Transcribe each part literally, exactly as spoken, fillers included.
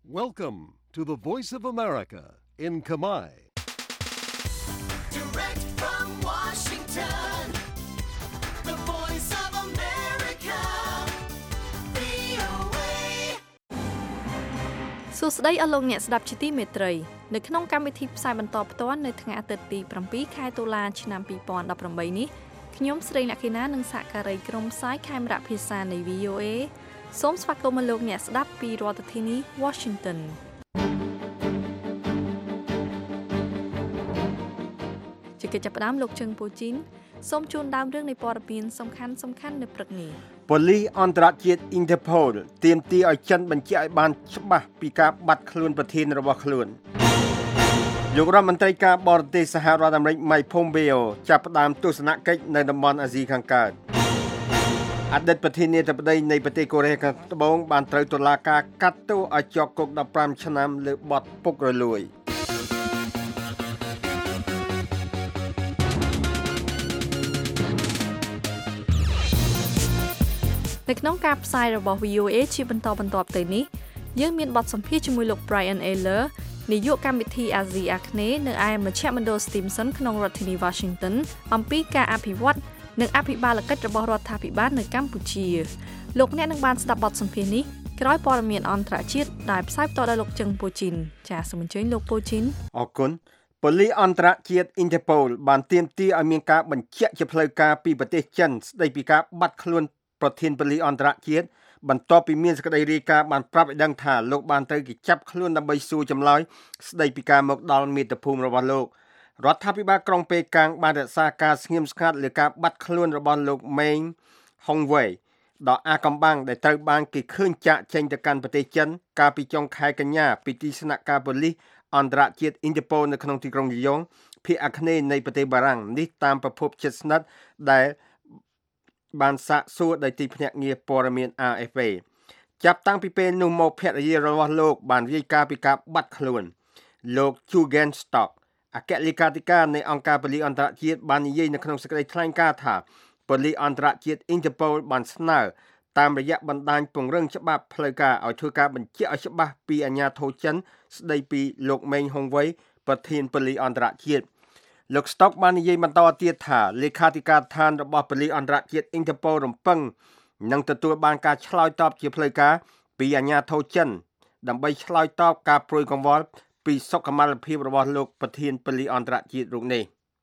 Welcome to the Voice of America in Khmer. Direct from Washington, the Voice of America, វី អូ เอសួស្តីអស់លោកអ្នកស្ដាប់ជាទីមេត្រីនៅក្នុងកម្មវិធីផ្សាយបន្តផ្ទាល់នៅថ្ងៃអាទិត្យទី7ខែតុលាឆ្នាំ2018នេះខ្ញុំស្រីអ្នកខេណានិងសហការីក្រុមផ្សាយខេមរៈភាសានៃ វី អូ เอ សូមស្វាគមន៍លោកអ្នកស្ដាប់ពីរដ្ឋធានី Washington ជាកិច្ចចាប់ផ្ដើមលោកជឹងពូជីនសូមជូនដើមរឿងនៃព័ត៌មានសំខាន់សំខាន់នៅព្រឹកនេះប៉ូលីសអន្តរជាតិ Interpol ទាមទារឲ្យចិនបញ្ជាក់ឲ្យបានច្បាស់ពីការបាត់ខ្លួនប្រធានរបស់ខ្លួនលោករដ្ឋមន្ត្រីការបរទេសសហរដ្ឋអាមេរិក Mike Pompeo ចាប់ផ្ដើមទស្សនកិច្ចនៅតំបន់អាស៊ីខាងកើតអតីតប្រធានាធិបតីនៃប្រទេសកូរ៉េខាងត្បូងបានត្រូវតុលាការកាត់ទោសឲ្យជាប់គុក15ឆ្នាំលើបទពុករលួយនៅក្នុងការផ្សាយរបស់ វី អូ เอ ជាបន្តបន្ទាប់ទៅនេះយើងមានបទសម្ភាសន៍ជាមួយលោក Brian Ayler នាយកកម្មវិធីអាស៊ីអាគ្នេយ៍នៅឯមជ្ឈមណ្ឌល Stimson ក្នុងរដ្ឋធានី Washington អំពីការអភិវឌ្ឍនិងអភិបាលកិច្ចរបស់រដ្ឋាភិបាលនៅកម្ពុជាលោកអ្នកនឹងបានស្ដាប់បទសម្ភាសន៍នេះក្រោយព័ត៌មានអន្តរជាតិដែលផ្សាយផ្ទាល់ដោយលោកជឹងពូជីនចាសសូមអញ្ជើញលោកពូជីនអរគុណប៉ូលីសអន្តរជាតិ Interpol បានទាមទារឲ្យមានការបញ្ជាក់ជាផ្លូវការពីប្រទេសចិនស្ដីពីការបាត់ខ្លួនប្រធានប៉ូលីសអន្តរជាតិបន្ទាប់ពីមានសេចក្តីរាយការណ៍បានប្រាប់ឲ្យដឹងថាលោកបានត្រូវគេចាប់ខ្លួនដើម្បីសួរចម្លើយស្ដីពីការមកដល់មាតុភូមិរបស់លោករដ្ឋាភិបាលក្រុងប៉េកាំងបានរក្សាការស្ងៀមស្ងាត់លើការបាត់ខ្លួនរបស់លោកម៉េងហុងវ៉េដ៏អាកំបាំងដែលត្រូវបានគេឃើញចាក់ចេញទៅកាន់ប្រទេសចិនកាលពីចុងខែកញ្ញាពីទីស្នាក់ការប៉ូលីសអន្តរជាតិ Interpol នៅក្នុងទីក្រុងលីយ៉ុងភាគអាគ្នេយ៍នៃប្រទេសបារាំងនេះតាមប្រភពជិតស្និទ្ធដែលបានសាកសួរដោយទីភ្នាក់ងារព័ត៌មាន អារ អេហ្វ េ ចាប់តាំងពីពេលនោះមកភរិយារបស់លោកបានរាយការណ៍ពីការបាត់ខ្លួនលោក Jürgen Stock អគ្គលេខាធិការនៃអង្គការប៉ូលីសអន្តរជាតិបាននិយាយនៅក្នុងសេចក្តីថ្លែងការណ៍ថាប៉ូលីសអន្តរជាតិ Interpol បានស្នើតាមរយៈបណ្ដាញពង្រឹងច្បាប់ផ្លូវការឲ្យធ្វើការបញ្ជាក់ឲ្យច្បាស់ពីអាជ្ញាធរចិនស្ដីពីលោកម៉េងហុងវ៉េប្រធានប៉ូលីសអន្តរជាតិលោក Stock បាននិយាយបន្តទៀតថាលេខាធិការដ្ឋានរបស់ប៉ូលីសអន្តរជាតិ Interpol រំពឹងនឹងទទួលបានការឆ្លើយតបជាផ្លូវការពីអាជ្ញាធរចិនដើម្បីឆ្លើយតបការព្រួយកង្វល់ពីសុខុមាលភាពរបស់លោកប្រធានប៉ូលីសអន្តរជាតិរូបនេះ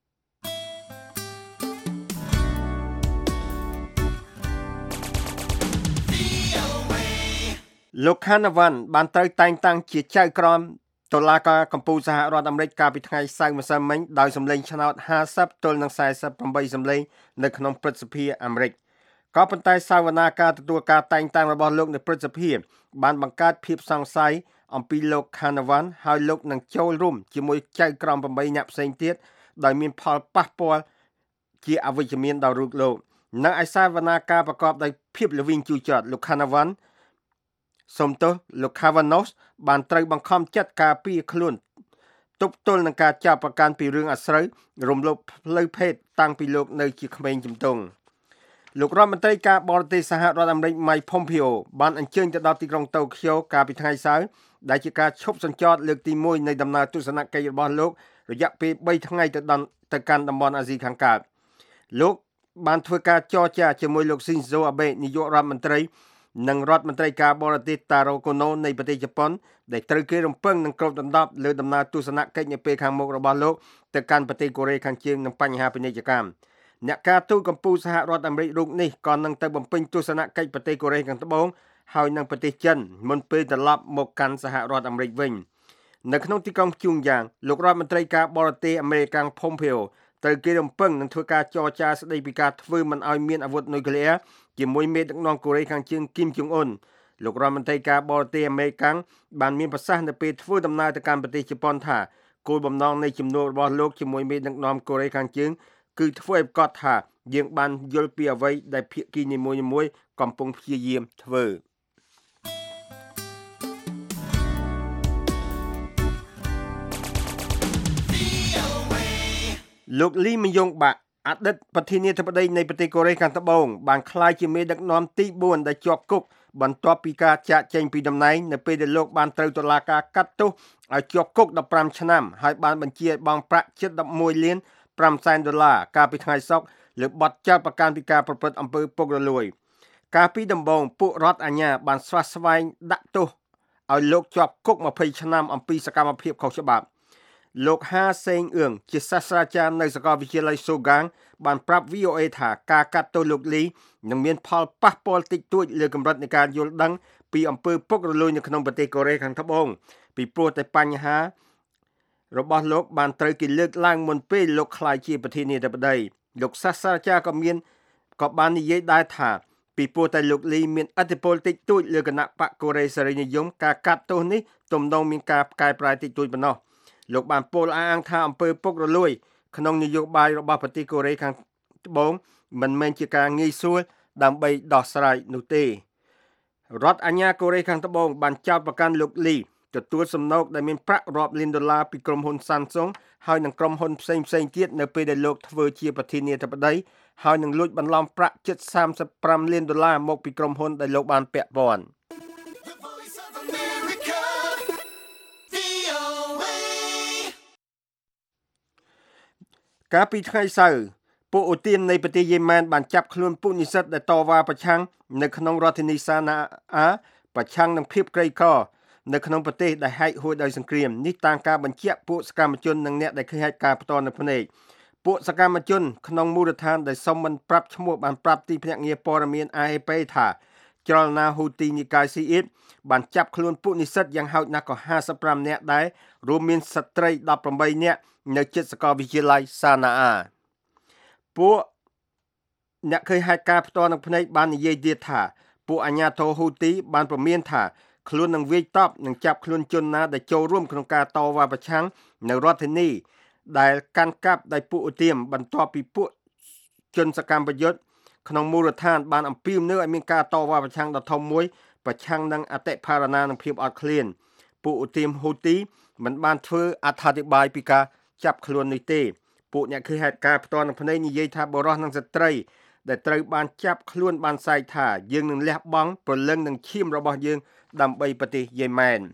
លោក Canavan បានត្រូវតែងតាំងជាចៅក្រមតុលាការកំពូលសហរដ្ឋអាមេរិកកាលពីថ្ងៃសៅរ៍ម្សិលមិញដោយសម្លេងឆ្នោតห้าสิบទល់នឹងสี่สิบแปดសម្លេងនៅក្នុងព្រឹទ្ធសភាអាមេរិកក៏ប៉ុន្តែសាវនាការទទួលការតែងតាំងរបស់លោកនៅព្រឹទ្ធសភាបានបង្កើតភាពសង្ស័យអំពីលោក Canavan ហើយលោកនឹងចូលរួមជាមួយចៅក្រមeightនាក់ផ្សេងទៀតដោយមានផលប៉ះពាល់ជាអវិជ្ជមានដល់រូបលោកនៅឯសាវនាការប្រកបដោយភាពល្វីងជូរចត់លោក Canavanសូមទោសលោក Kavanos បានត្រូវបង្ខំចិត្តការពារខ្លួនទប់ទល់នឹងការចាប់ប្រកាន់ពីរឿងអាស្រូវរំលោភផ្លូវភេទតាំងពីលោកនៅជាក្មេងជំទង់លោករដ្ឋមន្ត្រីការបរទេសសហរដ្ឋអាមេរិក Mike Pompeo បានអញ្ជើញទៅដល់ទីក្រុងតូក្យូកាលពីថ្ងៃសៅរ៍ដែលជាការឈប់សញ្ចតលើកទីoneនៃដំណើរទស្សនកិច្ចរបស់លោករយៈពេលthreeថ្ងៃទៅដល់ទៅកាន់តំបន់អាស៊ីខាងកើតលោកបានធ្វើការចរចាជាមួយលោក Shinzo Abe នាយករដ្ឋមន្ត្រីនិងរដ្ឋមន្ត្រីការបរទេស Taro Kono នៃប្រទេសជប៉ុនដែលត្រូវគេរំពឹងនឹងគ្របដណ្ដប់លើដំណើរទស្សនកិច្ចនៅពេលខាងមុខរបស់លោកទៅកាន់ប្រទេសកូរ៉េខាងជើងនឹងបញ្ហាពាណិជ្ជកម្មអ្នកការទូតកម្ពុជាសហរដ្ឋអាមេរិករូបនេះក៏នឹងទៅបំពេញទស្សនកិច្ចប្រទេសកូរ៉េខាងត្បូងហើយនឹងប្រទេសចិនមុនពេលត្រឡប់មកកាន់សហរដ្ឋអាមេរិកវិញនៅក្នុងទីក្រុងព្យុងយ៉ាងលោករដ្ឋមន្ត្រីការបរទេសអាមេរិក Pompeo ត្រូវគេរំពឹងនឹងធ្វើការចរចាស្ដីពីការធ្វើមិនឲ្យមានអាវុធនុយក្លេអ៊ែរជាមួយមេដឹកនាំកូរ៉េខាងជើងគីមចុងអ៊ុនលោករដ្ឋមន្ត្រីការបរទេសអាមេរិកបានមានប្រសាសន៍នៅពេលធ្វើដំណើរទៅកាន់ប្រទេសជប៉ុនថាគោលបំណងនៃជំនួបរបស់លោកជាមួយមេដឹកនាំកូរ៉េខាងជើងគឺធ្វើឲ្យប្រកាសថាយើងបានយល់ពីអ្វីដែលភាគីនីមួយៗកំពុងព្យាយាមធ្វើលោកលីមយ៉ុងបាក់អតីតប្រធានាធិបតីនៃប្រទេសកូរ៉េខាងត្បូងបានក្លាយជាមេដឹកនាំទីfourដែលជាប់គុកបន្ទាប់ពីការចាកចេញពីតំណែងនៅពេលដែលលោកបានត្រូវតុលាការកាត់ទោសឲ្យជាប់គុក15ឆ្នាំហើយបានបញ្ជាឲ្យបង់ប្រាក់ជិត11លាន5សែនដុល្លារកាលពីថ្ងៃសុក្រលើបទចោទប្រកាន់ពីការប្រព្រឹត្តអំពើពុករលួយកាលពីដំបូងពួករដ្ឋអាជ្ញាបានស្វាស្វែងដាក់ទោសឲ្យលោកជាប់គុក20ឆ្នាំអំពីសកម្មភាពខុសច្បាប់លោកហាសេងអឿងជាសាស្ត្រាចារ្យនៅសាកលវិទ្យាល័យសូហ្គាងបានប្រាប់ វី អូ អេ ថាការកាត់ទោសលោកលីនឹងមានផលប៉ះពាល់តិចតួចលើកម្រិតនៃការយល់ដឹងពីអំពើពុករលួយនៅក្នុងប្រទេសកូរ៉េខាងត្បូងពីព្រោះតែបញ្ហារបស់លោកបានត្រូវគេលើកឡើងមុនពេលលោកក្លាយជាប្រធានាធិបតីលោកសាស្ត្រាចារ្យក៏មានក៏បាននិយាយដែរថាពីព្រោះតែលោកលីមានឥទ្ធិពលតិចតួចលើគណៈបកកូរ៉េសេរីនិយមការកាត់ទោសនេះទំនងមានការកែប្រែតិចតួចប៉ុណ្ណោះលោកបានពោលអះអាងថាអំពើពុករលួយក្នុងនយោបាយរបស់ប្រទេសកូរ៉េខាងត្បូងមិនមែនជាការងាយស្រួលដើម្បីដោះស្រាយនោះទេរដ្ឋអាជ្ញាកូរ៉េខាងត្បូងបានចោទប្រកាន់លោកលីទទួលសំណូកដែលមានប្រាក់រាប់លានដុល្លារពីក្រុមហ៊ុន Samsung ហើយនិងក្រុមហ៊ុនផ្សេងផ្សេងទៀតនៅពេលដែលលោកធ្វើជាប្រធានាធិបតីហើយនឹងលួចបន្លំប្រាក់ជិត35លានដុល្លារមកពីក្រុមហ៊ុនដែលលោកបានពាក់ព័ន្ធ The Voice of America, វី អូ អេកាលពីថ្ងៃសៅរ៍ពួកអូទាមនៃប្រទេសយេម៉ែនបានចាប់ខ្លួនពួកនិស្សិតដែលតវ៉ាប្រឆាំងនៅក្នុងរដ្ឋធានីសាណាអាប្រឆាំងនឹងភាពក្រីក្រនៅក្នុងប្រទេសដែលហែកហួយដោយសង្គ្រាមនេះតាមការបញ្ជាក់ពួកសកម្មជននិងអ្នកដែលឃើញហេតុការណ៍ផ្ទាល់នៅភ្នែកពួកសកម្មជនក្នុងមូលដ្ឋានដែលសុំមិនប្រាប់ឈ្មោះបានប្រាប់ទីភ្នាក់ងារព័ត៌មាន A F P ថាចលនាហ៊ូទីនីកាយស៊ីអ៊ីតបានចាប់ខ្លួនពួកនិស្សិតយ៉ាងហោចណាស់ក៏55នាក់ដែររួមមានស្ត្រី18នាក់នៅជិតសាកលវិទ្យាល័យសាណាអាពួកអ្នកឃើញហេតុការណ៍ផ្ទាល់នឹងភ្នែកបាននិយាយទៀតថាពួកអាជ្ញាធរហ៊ូទីបានព្រមានថាខ្លួននឹងវាយតប់និងចាប់ខ្លួនជនណាដែលចូលរួមក្នុងការតវ៉ាប្រឆាំងនៅរដ្ឋធានីដែលកាន់កាប់ដោយពួកអូទាមបន្ទាប់ពីពួកជនសកម្មប្រយុទ្ធក្នុងមូលដ្ឋានបានអំពាវនាវឲ្យមានការតវ៉ាប្រឆាំងដ៏ធំមួយប្រឆាំងនឹងអតិផរណានិងភាពអត់ឃ្លានពួកអូទាមហ៊ូទីមិនបានធ្វើអត្ថាធិប្បាយពីការចាប់ខ្លួននេះទេពួកអ្នកឃើញហេតុការណ៍ផ្ទាល់នឹងភ្នែកនិយាយថាបុរសនិងស្ត្រីដែលត្រូវបានចាប់ខ្លួនបានសែកថាយើងនឹងលះបង់ព្រលឹងនិងឈាមរបស់យើងដើម្បីប្រទេសយេម៉ែន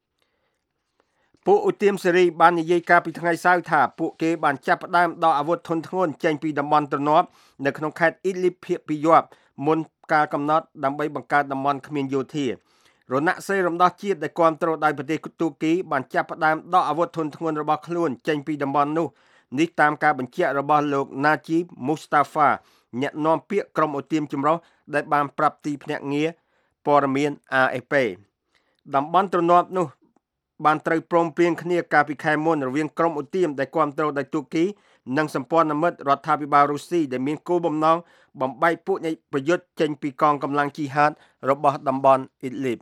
ពួកអូទាមសេរីបាននិយាយកាលពីថ្ងៃសៅរ៍ថាពួកគេបានចាប់ផ្ដើមដកអាវុធធុនធ្ងន់ចេញពីតំបន់ទ្រនាប់នៅក្នុងខេត្តអ៊ីលីបភាគពីយប់មុនការកំណត់ដើម្បីបង្កើតតំបន់គ្មានយោធារណសិរ្សរំដោះជាតិដែលគាំទ្រដោយប្រទេសទូគីបានចាប់ផ្ដើមដកអាវុធធុនធ្ងន់របស់ខ្លួនចេញពីតំបន់នោះនេះតាមការបញ្ជាក់របស់លោក Najib Mustafa អ្នកនាំពាក្យក្រុមអូទាមចម្រុះដែលបានប្រាប់ទីភ្នាក់ងារព័ត៌មាន A F P តំបន់ទ្រនាប់នោះបានត្រូវព្រមព្រៀងគ្នាកាលពីខែមុនរវាងក្រុមអូទាមដែលគាំទ្រដោយទូគីនិងសម្ព័ន្ធមិត្តរដ្ឋាភិបាលរុស្ស៊ីដែលមានគោលបំណងបំបែកពួកអ្នកប្រយុទ្ធចេញពីកងកម្លាំងជីហាតរបស់តំបន់អ៊ីដលីប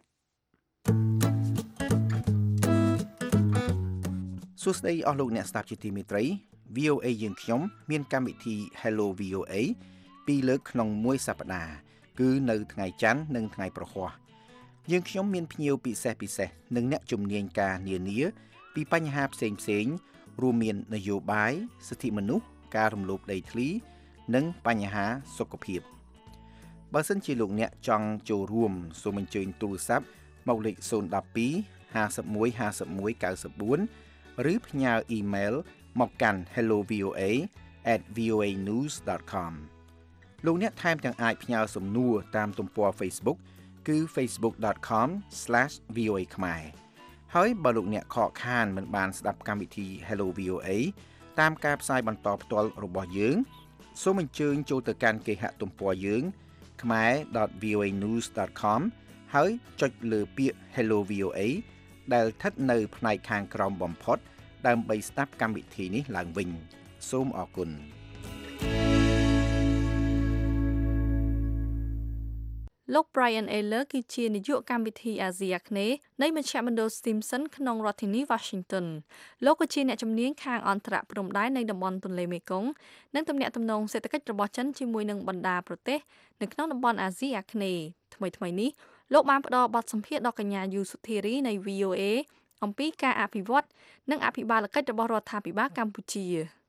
សួស្តីអស់លោកអ្នកស្ដាប់ជាទីមេត្រី វី អូ អេ យើងខ្ញុំមានកម្មវិធី Hello វី អូ អេ ពីរលើកក្នុងមួយសប្តាហ៍គឺនៅថ្ងៃច័ន្ទនិងថ្ងៃប្រហ័សយើងខ្ញុំមានភ្ញៀវពិសេសពិសេសនិងអ្នកជំនាញការនានាពីបញ្ហាផ្សេងផ្សេងរួមមាននយោបាយសិទ្ធិមនុស្សការរំលោភដីធ្លីនិងបញ្ហាសុខភាពបើសិនជាលោកអ្នកចង់ចូលរួមសូមអញ្ជើញទូរស័ព្ទមកលេខศูนย์ หนึ่ง สอง ห้า หนึ่ง ห้า หนึ่ง เก้า สี่ ឬផ្ញើអ៊ីមែលមកកាន់ hello v o a at v o a news dot com លោកអ្នកថែមទាំងអាចផ្ញើសំណួរតាមទំព័រ Facebook គឺ facebook dot com slash v o a ខ្មែរហើយបើលោកអ្នកខកខានមិនបានស្ដាប់កម្មវិធី Hello វី អូ អេ តាមការផ្សាយបន្តផ្ទាល់របស់យើងសូមអញ្ជើញចូលទៅកាន់គេហទំព័រយើង ខ្មែរ dot v o a news dot com ហើយចុចលើពាក្យ Hello វី អូ អេ ដែលស្ថិតនៅផ្នែកខាងក្រោមបំផុតដើម្បីស្ដាប់កម្មវិធីនេះឡើងវិញសូមអរគុណលោក Brian Ayler គឺជានាយកកម្មវិធីអាស៊ីអាគ្នេយ៍នៃមជ្ឈមណ្ឌល Stimson ក្នុងរដ្ឋធានី Washington លោកក៏ជាអ្នកជំនាញខាងអន្តរព្រំដែននៃតំបន់ទន្លេមេគង្គនិងទំនាក់ទំនងសេដ្ឋកិច្ចរបស់ចិនជាមួយនឹងបណ្ដាប្រទេសនៅក្នុងតំបន់អាស៊ីអាគ្នេយ៍ថ្មីៗនេះលោកបានផ្ដល់បទសម្ភាសន៍ដល់កញ្ញាយូសុធារីនៃ វី អូ អេ អំពីការអភិវឌ្ឍនិងអភិបាលកិច្ចរបស់រដ្ឋាភិបាលកម្ពុជា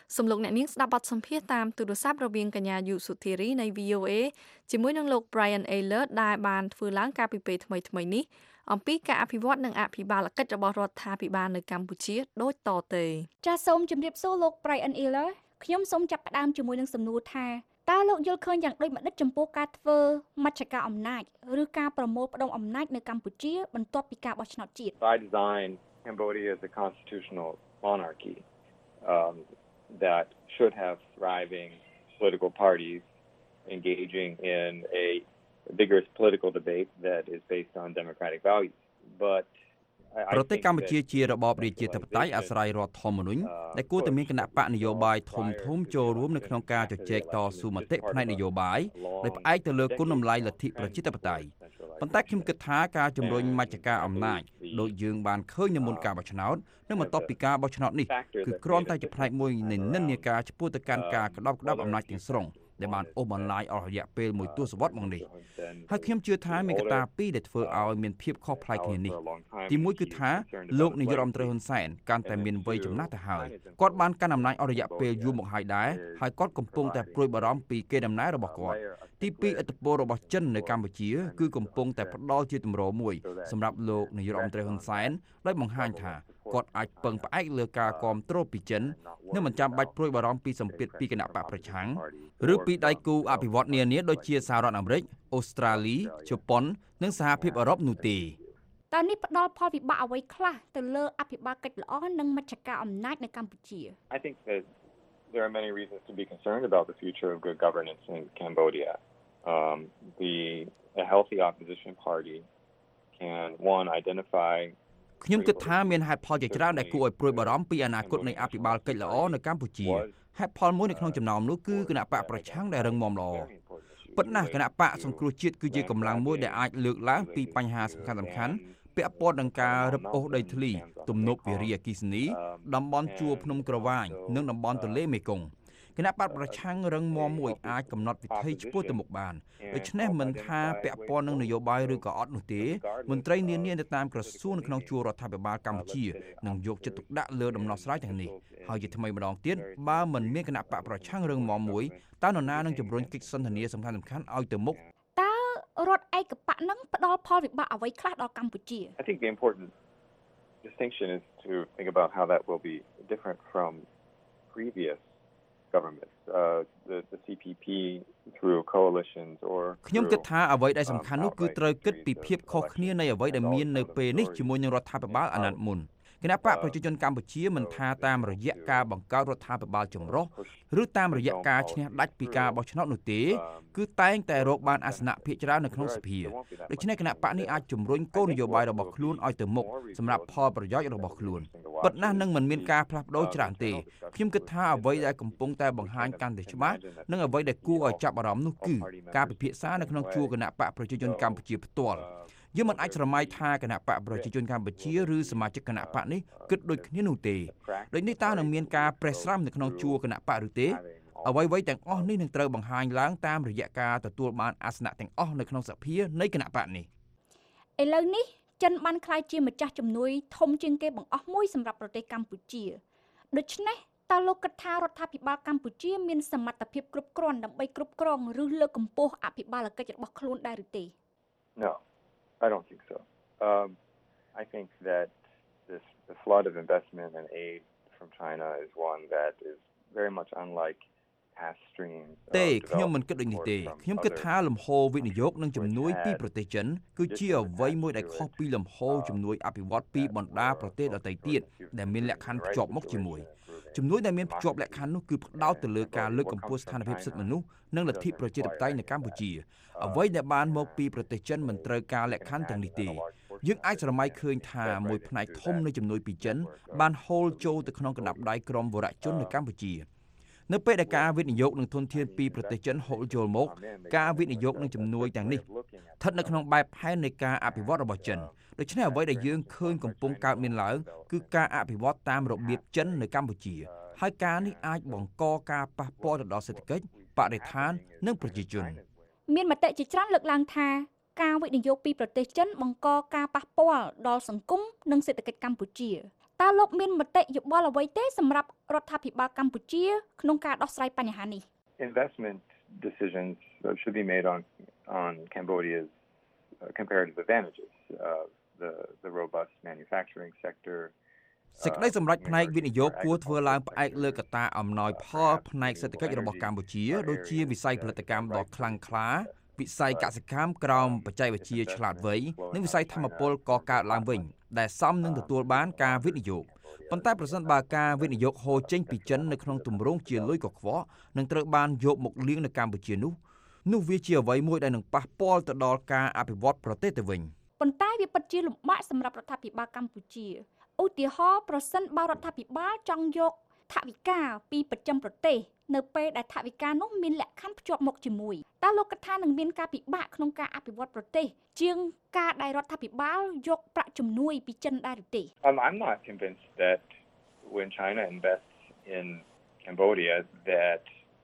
សំលោកអ្នកនាងស្ដាប់បទសម្ភាសន៍តាមទូរស័ព្ទរវាងកញ្ញាយុសុធីរីនៃ V O A ជាមួយនឹងលោក Brian Ayler ដែលបានធ្វើឡើងកាលពីពេលថ្មីៗនេះអំពីការអភិវឌ្ឍនិងអភិបាលកិច្ចរបស់រដ្ឋាភិបាលនៅកម្ពុជាដូចតទៅចាសសូមជម្រាបសួរលោក Brian Ayler ខ្ញុំសូមចាប់ផ្ដើមជាមួយនឹងសំណួរថាតើលោកយល់ឃើញយ៉ាងដូចម្តេចចំពោះការធ្វើមជ្ឈការអំណាចឬការប្រមូលផ្ដុំអំណាចនៅកម្ពុជាបន្ទាប់ពីការបោះឆ្នោតជាតិ By design, Cambodia is a constitutional monarchy um, that should have thriving political parties engaging in a vigorous political debate that is based on democratic values. But ប្រទេសកម្ពុជាជារបបរាជាធិបតេយ្យអាស្រ័យរដ្ឋធម្មនុញ្ញដែលគួរតែមានគណៈបកនយោបាយធំធំចូលរួមនៅក្នុងការជជែកតស៊ូមតិផ្នែកនយោបាយដែលផ្អែកទៅលើគុណតម្លៃលទ្ធិប្រជាធិបតេយ្យប៉ុន្តែខ្ញុំគិតថាការជំរុញមជ្ឈការអំណាចដូចយើងបានឃើញនៅមុនការបោះឆ្នោតនិងបន្ទាប់ពីការបោះឆ្នោតនេះគឺគ្រាន់តែជាផ្នែកមួយនៃនិន្នាការឆ្ពោះទៅកាន់ការក្តោបក្តាប់អំណាចទាំងស្រុងដែលបានអូសបន្លាយអស់រយៈពេលមួយទសវត្សរ៍មកនេះហើយខ្ញុំជឿថាមានកត្តាពីរដែលធ្វើឲ្យមានភាពខុសប្លែកគ្នានេះទីមួយគឺថាលោកនាយករដ្ឋមន្ត្រីហ៊ុនសែនកាន់តែមានវ័យចំណាស់ទៅហើយគាត់បានកាន់អំណាចអស់រយៈពេលយូរមកហើយដែរហើយគាត់កំពុងតែព្រួយបារម្ភពីកេរដំណែលរបស់គាត់ទីពីរឥទ្ធិពលរបស់ចិននៅកម្ពុជាគឺកំពុងតែផ្ដល់ជាទម្រមួយសម្រាប់លោកនាយករដ្ឋមន្ត្រីហ៊ុនសែនដោយបង្ហាញថាគាត់អាចពឹងផ្អែកលើការគាំទ្រពីចិននិងមិនចាំបាច់ព្រួយបារម្ភពីសម្ពាធពីគណៈបកប្រឆាំងឬពីដៃគូអភិវឌ្ឍន៍នានាដូចជាសហរដ្ឋអាមេរិកអូស្ត្រាលីជប៉ុននិងសហភាពអឺរ៉ុបនោះទេតើនេះផ្ដល់ផលវិបាកអ្វីខ្លះទៅលើអភិបាលកិច្ចល្អនិងមជ្ឈការអំណាចនៅកម្ពុជា I think that there are many reasons to be concerned about the future of good governance in Cambodia. Um, the a healthy opposition party can one identify ខ្ញុំគិតថាមានហេតុផលជាច្រើនដែលគួរឲ្យព្រួយបារម្ភពីអនាគតនៃអភិបាលកិច្ចល្អនៅកម្ពុជាហេតុផលមួយនៅក្នុងចំណោមនោះគឺគណៈបកប្រឆាំងដែលរឹងមាំល្អប៉ុន្តែគណៈបកសង្គ្រោះជាតិគឺជាកម្លាំងមួយដែលអាចលើកឡើងពីបញ្ហាសំខាន់ៗពាក់ព័ន្ធនឹងការរឹបអូសដីធ្លីទំនប់វារីអគ្គិសនីតំបន់ជួរភ្នំក្រវាញនិងតំបន់ទន្លេមេគង្គគណៈបកប្រឆាំងរឹងមាំមួយអាចកំណត់វិធីឆ្ពោះទៅមុខបានដូច្នេះមិនថាពាក់ព័ន្ធនឹងនយោបាយឬក៏អត់នោះទេមន្ត្រីនានានៅតាមក្រសួងនៅក្នុងជួររដ្ឋាភិបាលកម្ពុជានឹងយកចិត្តទុកដាក់លើដំណោះស្រាយទាំងនេះហើយជាថ្មីម្ដងទៀតបើមិនមានគណៈបកប្រឆាំងរឹងមាំមួយតើនរណានឹងជំរុញកិច្ចសន្ទនាសំខាន់ៗឲ្យទៅមុខតើរដ្ឋឯកបកនឹងផ្ដល់ផលវិបាកអ្វីខ្លះដល់កម្ពុជា I think the important distinction is to think about how that will be different from previous governments uh the the C P P through coalitions or ខ្ញុំគិតថាអ្វីដែលសំខាន់នោះគឺត្រូវគិតពីភាពខុសគ្នានៃអ្វីដែលមាននៅពេលនេះជាមួយនឹងរដ្ឋាភិបាលអាណត្តិមុនគណៈបកប្រជាជនកម្ពុជាមិនថាតាមរយៈការបង្កើតរដ្ឋាភិបាលចម្រុះឬតាមរយៈការឈ្នះដាច់ពីការបោះឆ្នោតនោះទេគឺតែងតែរកបានអាសនៈភាគច្រើននៅក្នុងសភាដូច្នេះគណៈបកនេះអាចជំរុញគោលនយោបាយរបស់ខ្លួនឲ្យទៅមុខសម្រាប់ផលប្រយោជន៍របស់ខ្លួនប៉ុន្តែនឹងមិនមានការផ្លាស់ប្ដូរច្រើនទេខ្ញុំគិតថាអ្វីដែលកំពុងតែបង្ហាញកាន់តែច្បាស់និងអ្វីដែលគួរឲ្យចាប់អារម្មណ៍នោះគឺការពិភាក្សានៅក្នុងជួរគណៈបកប្រជាជនកម្ពុជាផ្ទាល់យើងមិនអាចស្រមៃថាគណៈបកប្រជាជនកម្ពុជាឬសមាជិកគណៈបកនេះគិតដូចគ្នានោះទេដូចនេះតើនឹងមានការប្រេះស្រាំនៅក្នុងជួរគណៈបកឬទេអ្វីៗទាំងអស់នេះនឹងត្រូវបង្ហាញឡើងតាមរយៈការទទួលបានអាសនៈទាំងអស់នៅក្នុងសភានៃគណៈបកនេះឥឡូវនេះចិនបានក្លាយជាម្ចាស់ជំនួយធំជាងគេបង្អស់មួយសម្រាប់ប្រទេសកម្ពុជាដូច្នេះតើលោកគិតថារដ្ឋាភិបាលកម្ពុជាមានសមត្ថភាពគ្រប់គ្រាន់ដើម្បីគ្រប់គ្រងឬលើកកម្ពស់អភិបាលកិច្ចរបស់ខ្លួនដែរឬទេ No I don't think so. Um, I think that this the flood of investment and aid from China is one that is very much unlike past streams. ទេខ្ញុំមិនគិតដូចនេះទេខ្ញុំគិតថាលំហូរវិនិយោគនិងជំនួយពីប្រទេសចិនគឺជាអ្វីមួយដែលខុសពីលំហូរជំនួយអភិវឌ្ឍពីបណ្ដាប្រទេសដទៃទៀតដែលមានលក្ខខណ្ឌភ្ជាប់មកជាមួយជំនួយដែលមានភ្ជាប់លក្ខខណ្ឌនោះគឺផ្ដោតទៅលើការលើកកម្ពស់ស្ថានភាពសិទ្ធិមនុស្សនិងលទ្ធិប្រជាធិបតេយ្យនៅកម្ពុជាអ្វីដែលបានមកពីប្រទេសចិនមិនត្រូវការលក្ខខណ្ឌទាំងនេះទេយើងអាចស្រមៃឃើញថាមួយផ្នែកធំនៃជំនួយពីចិនបានហូរចូលទៅក្នុងកណ្ដាប់ដៃក្រុមវរៈជននៅកម្ពុជានៅពេលដែលការវិនិយោគនឹងធនធានពីប្រទេសចិនហូរចូលមកការវិនិយោគនឹងជំនួយទាំងនេះស្ថិតនៅក្នុងបែបផែននៃការអភិវឌ្ឍរបស់ចិនដូច្នេះអ្វីដែលយើងឃើញកំពុងកើតមានឡើងគឺការអភិវឌ្ឍតាមរបៀបចិននៅកម្ពុជាហើយការនេះអាចបង្កការប៉ះពាល់ទៅដល់សេដ្ឋកិច្ចបរិស្ថាននិងប្រជាជនមានមតិជាច្រើនលើកឡើងថាការវិនិយោគពីប្រទេសចិនបង្កការប៉ះពាល់ដល់សង្គមនិងសេដ្ឋកិច្ចកម្ពុជាតើលោកមានមតិយោបល់អ្វីទេសម្រាប់រដ្ឋាភិបាលកម្ពុជាក្នុងការដោះស្រាយបញ្ហានេះ Investment decisions should be made on on Cambodia's uh, comparative advantages uh, the the robust manufacturing sector សេចក្តីសម្រេចផ្នែកវិនិយោគគួរធ្វើឡើងផ្អែកលើកត្តាអំណោយផលផ្នែកសេដ្ឋកិច្ចរបស់កម្ពុជាដូចជាវិស័យផលិតកម្មដ៏ខ្លាំងក្លាវិស័យកសិកម្មក្រោមបច្ចេកវិទ្យាឆ្លាតវៃនិងវិស័យថាមពលកកើតឡើងវិញដែលសមនឹងទទួលបានការវិនិយោគប៉ុន្តែប្រសិនបើការវិនិយោគហូរចេញពីចិននៅក្នុងទម្រង់ជាលុយកខ្វក់នឹងត្រូវបានយកមកលាងនៅកម្ពុជានោះនោះវាជាអ្វីមួយដែលនឹងប៉ះពាល់ទៅដល់ការអភិវឌ្ឍប្រទេសទៅវិញប៉ុន្តែវាពិតជាលំបាកសម្រាប់រដ្ឋាភិបាលកម្ពុជាឧទាហរណ៍ប្រសិនបើរដ្ឋាភិបាលចង់យកថវិកាពីប្រចាំប្រទេសនៅពេលដែលថវិកានោះមានលក្ខខណ្ឌភ្ជាប់មកជាមួយតើលោកគិតថានឹងមានការពិបាកក្នុងការអភិវឌ្ឍប្រទេសជាងការដែលរដ្ឋាភិបាលយកប្រាក់ជំនួយពីចិនដែរឬទេ um, I'm not convinced that when China invests in Cambodia that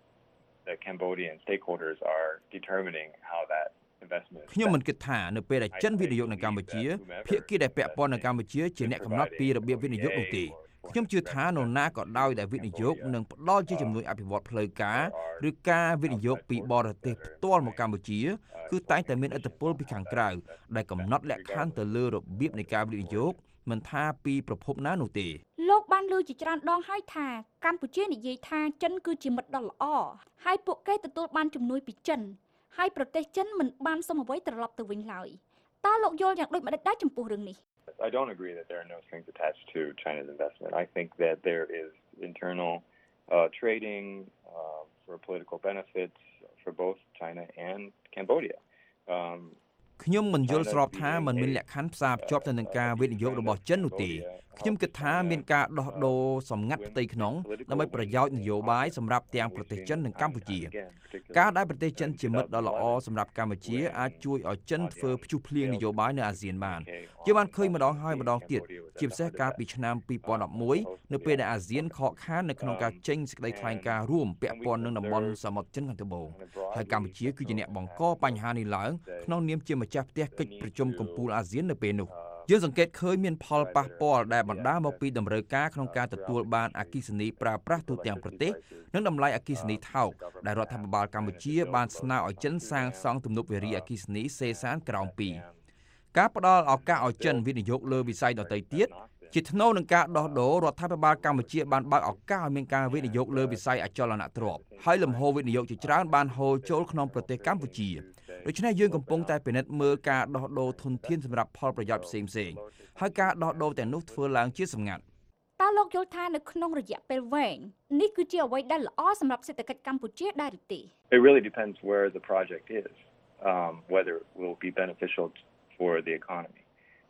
the Cambodian stakeholders are determining how that ខ្ញុំមិនគិតថានៅពេលដែលចិនវិនិយោគនៅកម្ពុជាភាគីដែលពាក់ព័ន្ធនៅកម្ពុជាជាអ្នកកំណត់ពីរបៀបវិនិយោគនោះទេខ្ញុំជឿថានរណាក៏ដោយដែលវិនិយោគនឹងផ្ដល់ជាជំនួយអភិវឌ្ឍផ្លូវការឬការវិនិយោគពីបរទេសផ្ទាល់មកកម្ពុជាគឺតែងតែមានឥទ្ធិពលពីខាងក្រៅដែលកំណត់លក្ខខណ្ឌទៅលើរបៀបនៃការវិនិយោគមិនថាពីប្រភពណានោះទេលោកបានលើជាច្រើនដងហើយថាកម្ពុជានិយាយថាចិនគឺជាមិត្តដ៏ល្អហើយពួកគេទទួលបានជំនួយពីចិនហើយប្រទេសចិនមិនបានសុំអ្វីត្រឡប់ទៅវិញឡើយតើលោកយល់យ៉ាងដូចម្តេចដែរចំពោះរឿងនេះ I don't agree that there are no strings attached to China's investment. I think that there is internal uh, trading uh, for political benefits for both China and Cambodia. Um, ខ្ញុំមិនយល់ស្របថាมันមានលក្ខខណ្ឌផ្សារភ្ជាប់ទៅនឹងការវិនិយោគរបស់ចិននោះទេខ្ញុំគិតថាមានការដោះដូរសម្ងាត់ផ្ទៃក្នុងដើម្បីប្រយោជន៍នយោបាយសម្រាប់ទាំងប្រទេសចិននិងកម្ពុជាការដែលប្រទេសចិនជាមិត្តដ៏ល្អសម្រាប់កម្ពុជាអាចជួយឲ្យចិនធ្វើព្យុះភ្លៀងនយោបាយនៅអាស៊ានបានជាបានឃើញម្ដងហើយម្ដងទៀតជាពិសេសកាលពីឆ្នាំពីរពាន់ដប់មួយនៅពេលដែលអាស៊ានខកខាននៅក្នុងការចេញសេចក្តីថ្លែងការណ៍រួមពាក់ព័ន្ធនឹងតំបន់សមុទ្រចិនខាងត្បូងហើយកម្ពុជាគឺជាអ្នកបង្កបញ្ហានេះឡើងក្នុងនាមជាម្ចាស់ផ្ទះកិច្ចប្រជុំកំពូលអាស៊ាននៅពេលនោះយើងសង្កេតឃើញមានផលប៉ះពាល់ដែលបណ្ដាលមកពីតម្រូវការក្នុងការទទួលបានអគ្គិសនីប្រើប្រាស់ទូទាំងប្រទេសនិងតម្លៃអគ្គិសនីថោកដែលរដ្ឋាភិបាលកម្ពុជាបានស្នើឲ្យចិនសាងសង់ទំនប់វារីអគ្គិសនីសេសានក្រោមពីរការផ្ដល់ឱកាសឲ្យចិនវិនិយោគលើវិស័យដទៃទៀតជាថ្នូវនឹងការដោះដូររដ្ឋាភិបាលកម្ពុជាបានបើកឱកាសឲ្យមានការវិនិយោគលើវិស័យអចលនទ្រព្យហើយលំហូរវិនិយោគជាច្រើនបានហូរចូលក្នុងប្រទេសកម្ពុជាដូច្នេះយើងកំពុងតែពិនិត្យមើលការដោះដូរធនធានសម្រាប់ផលប្រយោជន៍ផ្សេងផ្សេងហើយការដោះដូរទាំងនោះធ្វើឡើងជាសម្ងាត់តើលោកយល់ថានៅក្នុងរយៈពេលវែងនេះគឺជាអ្វីដែលល្អសម្រាប់សេដ្ឋកិច្ចកម្ពុជាដែរឬទេ It really depends where the project is um whether it will be beneficial for the economy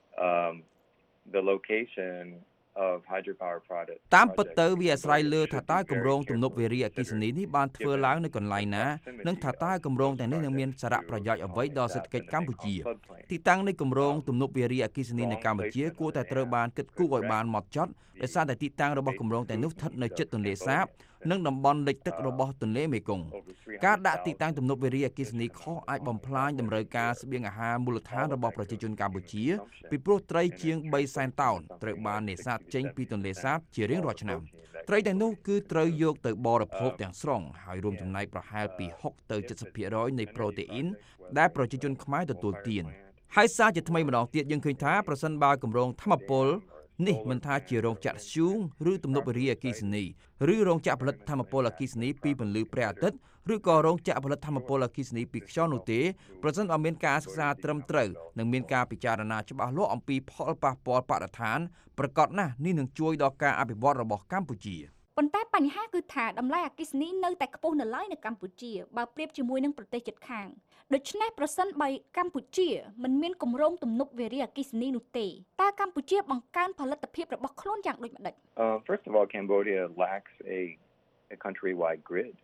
um the location of hydropower project តាមពិតទៅវាអាស្រ័យលើថាតើគម្រោងទំនប់វារីអគ្គិសនីនេះបានធ្វើឡើងនៅកន្លែងណានិងថាតើគម្រោងទាំងនេះនឹងមានសារៈប្រយោជន៍អ្វីដល់សេដ្ឋកិច្ចកម្ពុជាទីតាំងនៃគម្រោងទំនប់វារីអគ្គិសនីនៅកម្ពុជាគួរតែត្រូវបានគិតគូរឲ្យបានហ្មត់ចត់ដោយសារតែទីតាំងរបស់គម្រោងទាំងនោះស្ថិតនៅជិតទន្លេសាបនិងតំបន់លិចទឹករបស់ទន្លេមេគង្គការដាក់ទីតាំងទំនប់វារីអគ្គិសនីខុសអាចបំផ្លាញតម្រូវការស្បៀងអាហារមូលដ្ឋានរបស់ប្រជាជនកម្ពុជាពីព្រោះត្រីជាងបីសែនតោនត្រូវបាននេសាទចេញពីទន្លេសាបជារៀងរាល់ឆ្នាំត្រីទាំងនោះគឺត្រូវយកទៅបរិភោគទាំងស្រុងហើយរួមចំណែកប្រហែលពីហុកទៅเจ็ดสิบភាគរយ នៃប្រូតេអ៊ីនដែលប្រជាជនខ្មែរទទួលទានហើយសារជាថ្មីម្ដងទៀតយើងឃើញថាប្រសិនបើគម្រោងធម្មពលនេះមិនថាជារោងចក្រធ្យូងឬទំនប់វារីអគ្គិសនីឬរោងចក្រផលិតធម្មពលអគ្គិសនីពីពន្លឺព្រះអាទិត្យឬក៏រោងចក្រផលិតធម្មពលអគ្គិសនីពីខ្យល់នោះទេប្រសិនបើមានការសិក្សាត្រឹមត្រូវនិងមានការពិចារណាច្បាស់លាស់អំពីផលប៉ះពាល់បរិស្ថានប្រកបណាស់នេះនឹងជួយដល់ការអភិវឌ្ឍរបស់កម្ពុជាប៉ុន្តែបញ្ហាគឺថាតម្លៃអគ្គិសនីនៅតែខ្ពស់នៅឡើយនៅកម្ពុជាបើប្រៀបជាមួយនឹងប្រទេសជិតខាងដូច្នេះប្រសិនបើកម្ពុជាមិនមានគម្រោងទំនប់វារីអគ្គិសនីនោះទេតើកម្ពុជាបង្កើនផលិតភាពរបស់ខ្លួនយ៉ាងដូចម្តេច Uh first of all Cambodia lacks a a countrywide grid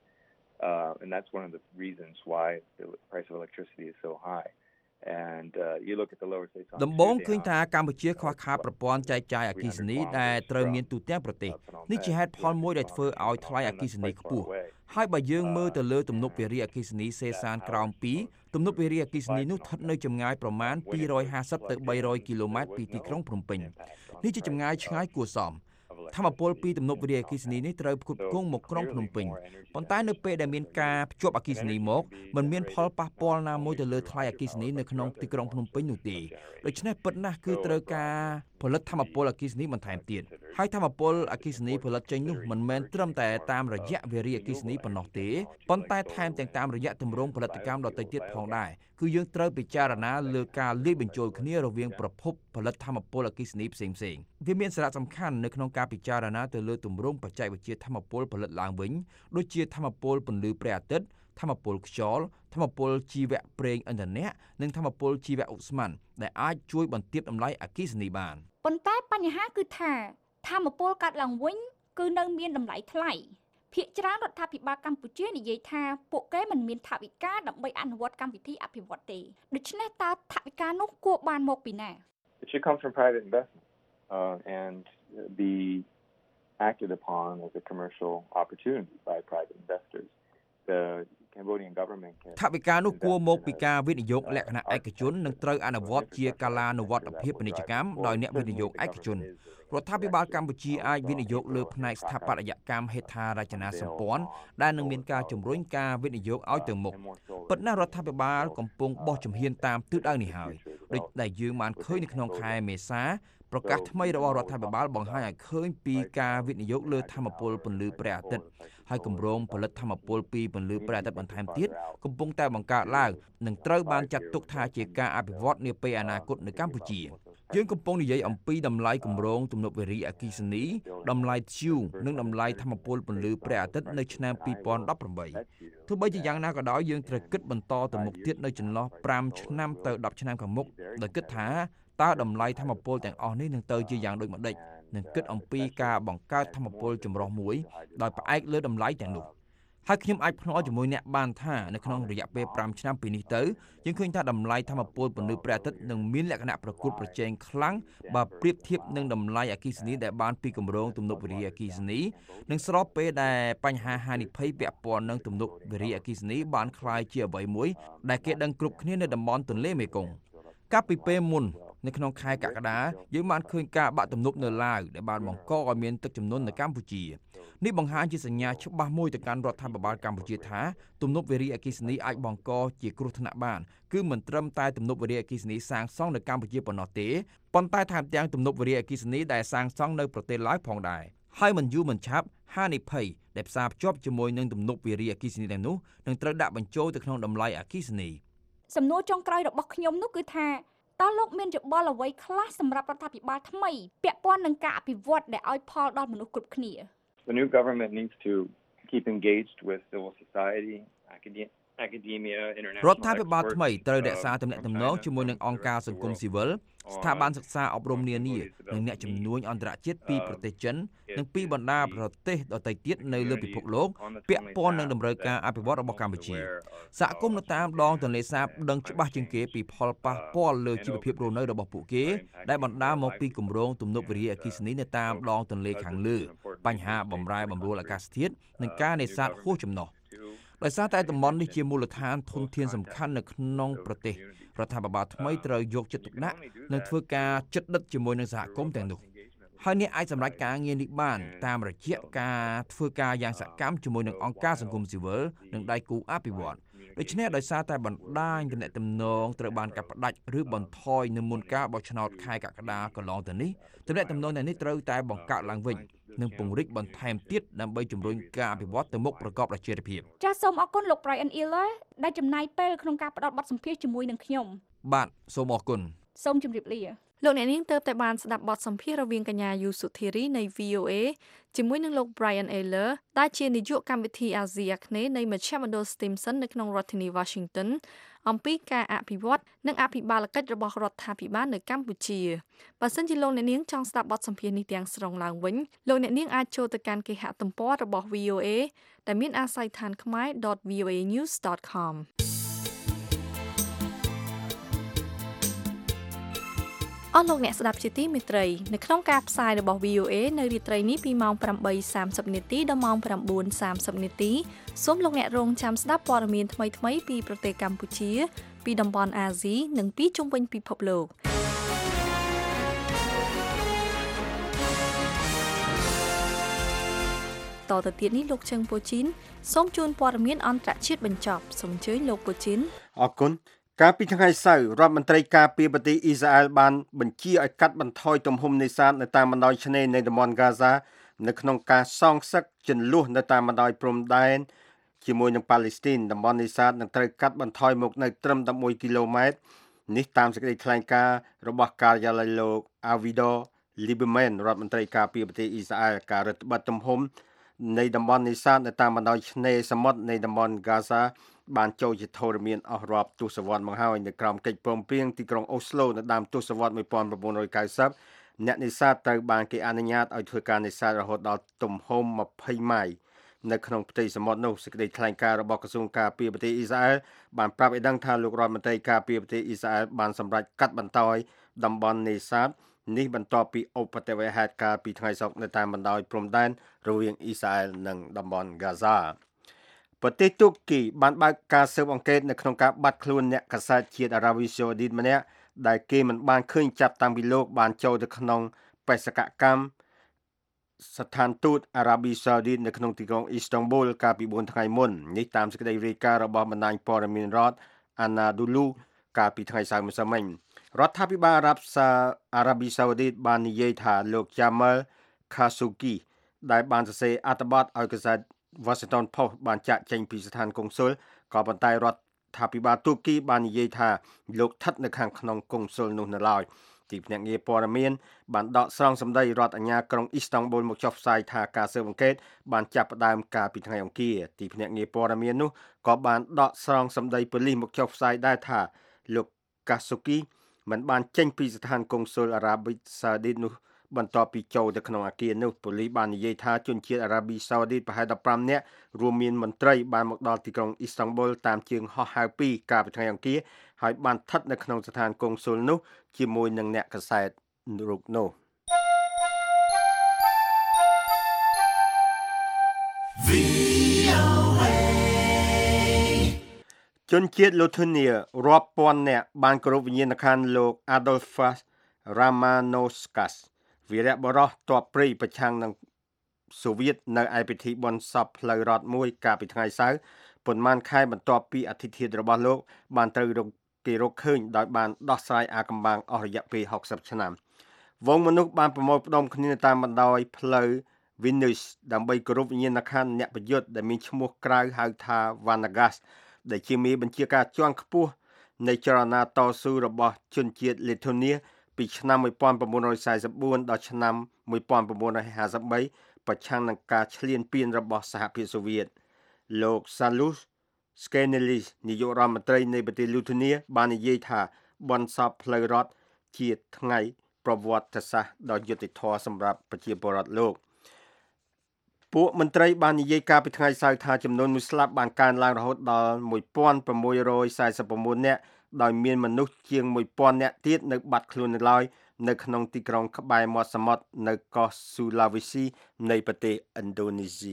uh and that's one of the reasons why the price of electricity is so high and uh, you look at the lower states ដំបូងឃើញថាកម្ពុជាខ្វះខាតប្រព័ន្ធចែកចាយអគ្គិសនីដែលត្រូវមានទូទាំងប្រទេសនេះជាហេតុផលមួយដែលធ្វើឲ្យថ្លៃអគ្គិសនីខ្ពស់ហើយបើយើងមើលទៅលើទំនប់វារីអគ្គិសនីសេសានក្រោមពីរទំនប់វារីអគ្គិសនីនោះស្ថិតនៅចម្ងាយប្រមាណពីររយហាសិបទៅបីរយគីឡូម៉ែត្រពីទីក្រុងភ្នំពេញនេះជាចម្ងាយឆ្ងាយគួរសមថាមពលពីទំនប់វារីអគ្គិសនីនេះត្រូវផ្គត់ផ្គង់មកក្រុងភ្នំពេញប៉ុន្តែនៅពេលដែលមានការភ្ជាប់អគ្គិសនីមកมันមានផលប៉ះពាល់ណាមួយទៅលើថ្លៃអគ្គិសនីនៅក្នុងទីក្រុងភ្នំពេញនោះទេដូច្នេះពិតណាស់គឺត្រូវការផលិតថាមពលអគ្គិសនីបន្ថែមទៀតហើយថាមពលអគ្គិសនីផលិតចេញនោះមិនមែនត្រឹមតែតាមរយៈវារីអគ្គិសនីប៉ុណ្ណោះទេប៉ុន្តែថែមទាំងតាមរយៈទម្រង់ផលិតកម្មដទៃទៀតផងដែរគឺយើងត្រូវពិចារណាលើការលាយបញ្ចូលគ្នារវាងប្រភពផលិតថាមពលអគ្គិសនីផ្សេងៗវាមានសារៈសំខាន់នៅក្នុងការពិចារណាទៅលើទម្រង់បច្ចេកវិទ្យាថាមពលផលិតឡើងវិញដូចជាថាមពលពន្លឺព្រះអាទិត្យថាមពលខ្យល់ថាមពលជីវៈប្រេងឥន្ធនៈនិងថាមពលជីវៈឧស្ម័នដែលអាចជួយបន្ទាបតម្លៃអគ្គិសនីបានប៉ុន្តែបញ្ហាគឺថាថាមពលកាត់ឡើងវិញគឺនៅមានតម្លៃថ្លៃភាគច្រើនរដ្ឋាភិបាលកម្ពុជានិយាយថាពួកគេមិនមានថវិកាដើម្បីអនុវត្តកម្មវិធីអភិវឌ្ឍទេដូច្នេះតើថវិកានោះគួរបានមកពីណា It should come from private investment uh, and be acted upon as a commercial opportunity by private investors. The Cambodian government can ថវិកានោះគួរមកពីការវិនិយោគលក្ខណៈឯកជននិងត្រូវអនុវត្តជាកាលានុវត្តភាពពាណិជ្ជកម្មដោយអ្នកវិនិយោគឯកជនរដ្ឋាភិបាលកម្ពុជាអាចវិនិយោគលើផ្នែកស្ថាបត្យកម្មហេដ្ឋារចនាសម្ព័ន្ធដែលនឹងមានការជំរុញការវិនិយោគឲ្យទៅមុខប៉ុន្តែរដ្ឋាភិបាលកំពុងបោះជំហានតាមទិសដៅនេះហើយដូចដែលយើងបានឃើញនៅក្នុងខែមេសាប្រកាសថ្មីរបស់រដ្ឋាភិបាលបង្ហាញឲ្យឃើញពីការវិនិយោគលើថាមពលពន្លឺព្រះអាទិត្យហើយគម្រោងផលិតថាមពលពីពន្លឺព្រះអាទិត្យបន្ថែមទៀតកំពុងតែបង្កើតឡើងនិងត្រូវបានចាត់ទុកថាជាការអភិវឌ្ឍនាពេលអនាគតនៅកម្ពុជាយើងកំពុងនិយាយអំពីតម្លៃគម្រោងទំនប់វារីអគ្គិសនីតម្លៃធ្យូងនិងតម្លៃថាមពលពន្លឺព្រះអាទិត្យនៅឆ្នាំពីរពាន់ដប់ប្រាំបីទោះបីជាយ៉ាងណាក៏ដោយយើងត្រូវគិតបន្តទៅមុខទៀតនៅចន្លោះប្រាំឆ្នាំទៅដប់ឆ្នាំខាងមុខដោយគិតថាតើតម្លៃថាមពលទាំងអស់នេះនឹងទៅជាយ៉ាងដូចម្តេចនិងគិតអំពីការបង្កើតថាមពលចម្រុះមួយដោយផ្អែកលើតម្លៃទាំងនោះហើយខ្ញុំអាចភ្នាល់ជាមួយអ្នកបានថានៅក្នុងរយៈពេលប្រាំឆ្នាំពីនេះទៅយើងឃើញថាតម្លៃថាមពលពន្លឺព្រះអាទិត្យនឹងមានលក្ខណៈប្រកួតប្រជែងខ្លាំងបើប្រៀបធៀបនឹងតម្លៃអគ្គិសនីដែលបានពីគម្រោងទំនប់វារីអគ្គិសនីនិងស្របពេលដែលបញ្ហាហានិភ័យពាក់ព័ន្ធនឹងទំនប់វារីអគ្គិសនីបានក្លាយជាអ្វីមួយដែលគេដឹងគ្រប់គ្នានៅតំបន់ទន្លេមេគង្គកាលពីពេលមុននៅក្នុងខែកក្កដាយើងបានឃើញការបាក់ទំនប់នៅឡាវដែលបានបង្កឲ្យមានទឹកជំនន់នៅកម្ពុជានេះបង្ហាញជាសញ្ញាច្បាស់មួយទៅកាន់រដ្ឋាភិបាលកម្ពុជាថាទំនប់វារីអគ្គិសនីអាចបង្កជាគ្រោះថ្នាក់បានគឺមិនត្រឹមតែទំនប់វារីអគ្គិសនីសាងសង់នៅកម្ពុជាប៉ុណ្ណោះទេប៉ុន្តែថែមទាំងទំនប់វារីអគ្គិសនីដែលសាងសង់នៅប្រទេសឡាវផងដែរហើយមិនយូរមិនឆាប់ហានិភ័យដែលផ្សារភ្ជាប់ជាមួយនឹងទំនប់វារីអគ្គិសនីទាំងនោះនឹងត្រូវដាក់បញ្ចូលទៅក្នុងតម្លៃអគ្គិសនីសំណួរចុងក្រោយរបស់ខ្ញុំនោះគឺថាតើលោកមានយោបល់អ្វីខ្លះសម្រាប់រដ្ឋាភិបាលថ្មីពាក់ព័ន្ធនឹងការអភិវឌ្ឍដែលឲ្យផលដល់មនុស្សគ្រប់គ្នា The new government needs to keep engaged with civil society, academia, academia, international រដ្ឋាភិបាលថ្មីត្រូវរក្សាទំនាក់ទំនងជាមួយនឹងអង្គការសង្គមស៊ីវិលស្ថាប័នសិក្សាអប់រំនានានិងអ្នកជំនួញអន្តរជាតិពីប្រទេសចិននិងពីបណ្ដាប្រទេសដទៃទៀតនៅលើពិភពលោកពាក់ព័ន្ធនឹងតម្រូវការអភិវឌ្ឍរបស់កម្ពុជាសហគមន៍នៅតាមដងទន្លេសាបដឹងច្បាស់ជាងគេពីផលប៉ះពាល់លើជីវភាពរស់នៅរបស់ពួកគេដែលបណ្ដាលមកពីគម្រោងទំនប់វារីអគ្គិសនីនៅតាមដងទន្លេខាងលើបញ្ហាបំរែបំរួលអាកាសធាតុនិងការនេសាទហួសចំណុះដោយសារតែតំបន់នេះជាមូលដ្ឋានធនធានសំខាន់នៅក្នុងប្រទេសរដ្ឋាភិបាលថ្មីត្រូវយកចិត្តទុកដាក់និងធ្វើការជិតដិតជាមួយនឹងសហគមន៍ទាំងនោះហើយអ្នកអាចសម្រេចការងារនេះបានតាមរយៈការធ្វើការយ៉ាងសកម្មជាមួយនឹងអង្គការសង្គមស៊ីវិលនិងដៃគូអភិវឌ្ឍន៍ដូច្នេះដោយសារតែបណ្ដាញទំនាក់ទំនងត្រូវបានកាត់ផ្តាច់ឬបន្ថយនៅមុនការបោះឆ្នោតខែកក្កដាកន្លងទៅនេះទំនាក់ទំនងទាំងនេះត្រូវតែបង្កើតឡើងវិញនិងពង្រីកបន្ថែមទៀតដើម្បីជំរុញការអភិវឌ្ឍទៅមុខប្រកបដោយចីរភាពចាសសូមអរគុណលោក Brian Eller ដែលចំណាយពេលក្នុងការផ្តល់បទសម្ភាសន៍ជាមួយនឹងខ្ញុំបាទសូមអរគុណសូមជម្រាបលាលោកអ្នកនាងទើបតែបានស្ដាប់បទសម្ភាសន៍រវាងកញ្ញាយូសុធារីនៃ វី អូ เอ ជាមួយនឹងលោក Brian Eller ដែលជានាយកកម្មវិធីអាស៊ីអាគ្នេយ៍នៃមជ្ឈមណ្ឌល Stimson នៅក្នុងរដ្ឋធានី Washington អំពីការអភិវឌ្ឍនិងអភិបាលកិច្ចរបស់រដ្ឋាភិបាលនៅកម្ពុជាបើសិនជាលោកអ្នកនាងចង់ស្ដាប់បទសម្ភាសន៍នេះទាំងស្រុងឡើងវិញលោកអ្នកនាងអាចចូលទៅកាន់គេហទំព័ររបស់ វី អូ เอ ដែលមានអាស័យដ្ឋានខ្មែរ ដត វី អូ เอ นิวส์ ដត comអអស់លោកអ្នកស្ដាប់ជាទីមេត្រីនៅក្នុងការផ្សាយរបស់ វី អូ เอ នៅរាត្រីនេះពីម៉ោង ប្រាំបីសាមសិប នាទីដល់ម៉ោង ប្រាំបួនសាមសិប នាទីសូមលោកអ្នករងចាំស្ដាប់ព័ត៌មានថ្មីៗពីប្រទេសកម្ពុជាពីតំបន់អាស៊ីនិងពីជុំវិញពិភពលោកតទៅទៀតនេះលោកជឹងពូជីនសូមជូនព័ត៌មានអន្តរជាតិបញ្ចប់សូមអញ្ជើញលោកពូជីនអរគុណកាលពីថ្ងៃសៅរ៍រដ្ឋមន្ត្រីការពារប្រទេសអ៊ីស្រាអែលបានបញ្ជាឲ្យកាត់បន្ថយទំហំនេសាទនៅតាមបណ្ដោយឆ្នេរនៃតំបន់ហ្គាហ្សានៅក្នុងការសងសឹកជន្លោះនៅតាមបណ្ដោយព្រំដែនជាមួយនឹងប៉ាឡេស្ទីនតំបន់នេសាទនឹងត្រូវកាត់បន្ថយមកនៅត្រឹមelevenគីឡូម៉ែត្រនេះតាមសេចក្តីថ្លែងការណ៍របស់ការិយាល័យលោក Avigdor Lieberman រដ្ឋមន្ត្រីការពារប្រទេសអ៊ីស្រាអែលការរឹតបន្តឹងទំហំនៃតំបន់នេសាទនៅតាមបណ្ដោយឆ្នេរសមុទ្រនៃតំបន់ហ្គាហ្សាបានចូលជាធរមានអស់រាប់ទសវត្សរ៍មកហើយនៅក្រោមកិច្ចព្រមព្រៀងទីក្រុងអូស្ឡូនៅដើមទសវត្សរ៍nineteen ninetyអ្នកនេសាទត្រូវបានគេអនុញ្ញាតឲ្យធ្វើការនេសាទរហូតដល់ទំហំtwentyម៉ៃល៍នៅក្នុងផ្ទៃសមុទ្រនោះសេចក្តីថ្លែងការណ៍របស់ក្រសួងការពារប្រទេសអ៊ីស្រាអែលបានប្រាប់ឲ្យដឹងថាលោករដ្ឋមន្ត្រីការពារប្រទេសអ៊ីស្រាអែលបានសម្រេចកាត់បន្ថយតំបន់នេសាទនេះបន្ទាប់ពីឧបទ្ទវហេតុការណ៍ពីថ្ងៃសុក្រនៅតាមបណ្ដោយព្រំដែនរវាងអ៊ីស្រាអែលនិងតំបន់ហ្គាហ្សាប្រទេសទូគីបានបើកការស៊ើបអង្កេតនៅក្នុងការបាត់ខ្លួនអ្នកកាសែតជាតិអារ៉ាវីសាអូឌីតម្នាក់ដែលគេមិនបានឃើញចាប់តាំងពីលោកបានចូលទៅក្នុងបេសកកម្មស្ថានទូតអារ៉ាប៊ីសាអូឌីនៅក្នុងទីក្រុងអ៊ីស្តង់ប៊ូលកាលពីfourថ្ងៃមុននេះតាមសេចក្តីរាយការណ៍របស់បណ្ដាញព័ត៌មានរដ្ឋអាណាឌូលូកាលពីថ្ងៃសៅរ៍ម្សិលមិញរដ្ឋាភិបាលអារ៉ាប់សាអារ៉ាប៊ីសាអូឌីបាននិយាយថាលោក Jamal Khashoggi ដែលបានសរសេរអត្ថបទឲ្យកាសែត Washington Post បានចាក់ចេញពីស្ថានកុងស៊ុលក៏ប៉ុន្តែរដ្ឋាភិបាលទូគីបាននិយាយថាលោកស្ថិតនៅខាងក្នុងកុងស៊ុលនោះនៅឡើយទីភ្នាក់ងារព័ត៌មានបានដកស្រង់សម្ដីរដ្ឋអាជ្ញាក្រុងអ៊ីស្តង់ប៊ូលមកចុះផ្សាយថាការស៊ើបអង្កេតបានចាប់ផ្ដើមកាលពីថ្ងៃអង្គារទីភ្នាក់ងារព័ត៌មាននោះក៏បានដកស្រង់សម្ដីប៉ូលីសមកចុះផ្សាយដែរថាលោក Khashoggi មិនបានចេញពីស្ថានកុងស៊ុលអារ៉ាប៊ីសាអូឌីនោះបន្ទាប់ពីចូលទៅក្នុងអគារនោះប៉ូលីសបាននិយាយថាជនជាតិអារ៉ាប៊ីសាអូឌីប្រហែលfifteenនាក់រួមមានមន្ត្រីបានមកដល់ទីក្រុងអ៊ីស្តង់ប៊ូលតាមជើងហោះហើរពីរកាលពីថ្ងៃអង្គារហើយបានស្ថិតនៅក្នុងស្ថានកុងស៊ុលនោះជាមួយនឹងអ្នកកាសែតរូបនោះជនជាតិលូថូនៀរាប់ពាន់នាក់បានគោរពវិញ្ញាណក្ខន្ធលោក Adolfas Ramanauskas វីរបុរសទ័ពព្រៃប្រឆាំងនឹងសូវៀតនៅឯពិធីបុណ្យសពផ្លូវរដ្ឋមួយកាលពីថ្ងៃសៅរ៍ប៉ុន្មានខែបន្ទាប់ពីអធិធាតុរបស់លោកបានត្រូវគេរកឃើញដោយបានដោះស្រាយអាកំបាំងអស់រយៈពេលsixtyឆ្នាំវងមនុស្សបានប្រមូលផ្ដុំគ្នាតាមបណ្ដោយផ្លូវ Vilnius ដើម្បីគោរពវិញ្ញាណក្ខន្ធអ្នកប្រយុទ្ធដែលមានឈ្មោះក្រៅហៅថា Vanagas ដែលជាមេបញ្ជាការជាន់ខ្ពស់នៃចលនាតស៊ូរបស់ជនជាតិលីថូនីពីឆ្នាំnineteen forty-fourដល់ឆ្នាំnineteen fifty-threeប្រឆាំងនឹងការឈ្លានពានរបស់សហភាពសូវៀតលោក Salush Skenelis នាយករដ្ឋមន្ត្រីនៃប្រទេសលីថូនីបាននិយាយថាបុណ្យសពផ្លូវរដ្ឋជាថ្ងៃប្រវត្តិសាស្ត្រដ៏យុត្តិធម៌សម្រាប់ប្រជាពលរដ្ឋលោកពួកមន្ត្រីបាននិយាយការពីថ្ងៃសៅរ៍ថាចំនួនមនុស្សស្លាប់បានកើនឡើងរហូតដល់one thousand six hundred forty-nineនាក់ដោយមានមនុស្សជាងone thousandនាក់ទៀតនៅបាត់ខ្លួននៅឡើយនៅក្នុងទីក្រុងក្បែរមាត់សមុទ្រនៅកោះ Sulawesi នៃប្រទេសឥណ្ឌូនេស៊ី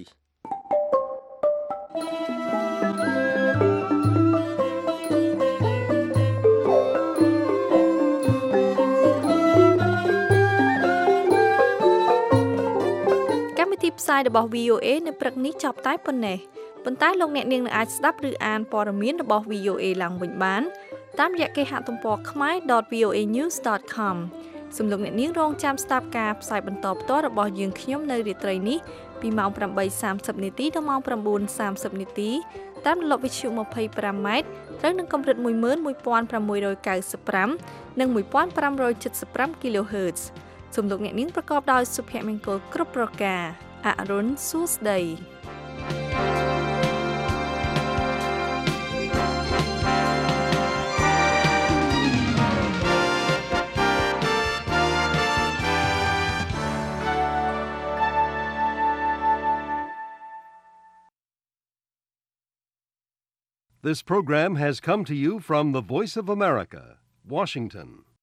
ផ្សាយរបស់ វី អូ เอ នៅព្រឹកនេះចប់តែប៉ុណ្ណេះប៉ុន្តែលោកអ្នកនាងនឹងអាចស្ដាប់ឬអានព័ត៌មានរបស់ វី អូ เอ ឡើងវិញបានតាមរយៈគេហទំព័រ khmae dot v o a news dot com សូមលោកអ្នកនាងរងចាំស្ដាប់ការផ្សាយបន្តផ្ទាល់របស់យើងខ្ញុំនៅរាត្រីនេះពីម៉ោងeight thirtyនាទីដល់ម៉ោងnine thirtyនាទីតាមរលកវិទ្យុtwenty-fiveម៉ែត្រត្រូវនឹងកម្រិតone one five nine fiveនិងfifteen seventy-five គីឡូហឺត សូមលោកអ្នកនាងប្រកបដោយសុភមង្គលគ្រប់ប្រការអរុនសួស្ដី This program has come to you from the Voice of America, Washington.